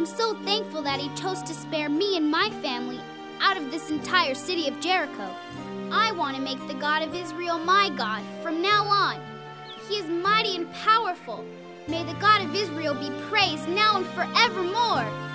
I'm so thankful that he chose to spare me and my family out of this entire city of Jericho. I want to make the God of Israel my God from now on. He is mighty and powerful. May the God of Israel be praised now and forevermore.